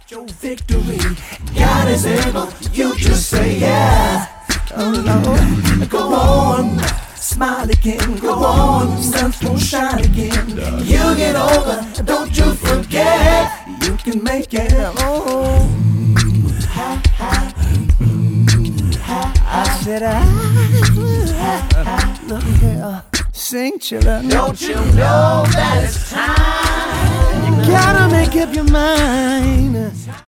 Your victory, God is able. You just say yeah. Oh Lord, go on, smile again. Go on, sun's gonna shine again. You get over, don't you forget. You can make it. Oh, I said look here, sing chillin'. Don't you know that it's time? You gotta make up your mind.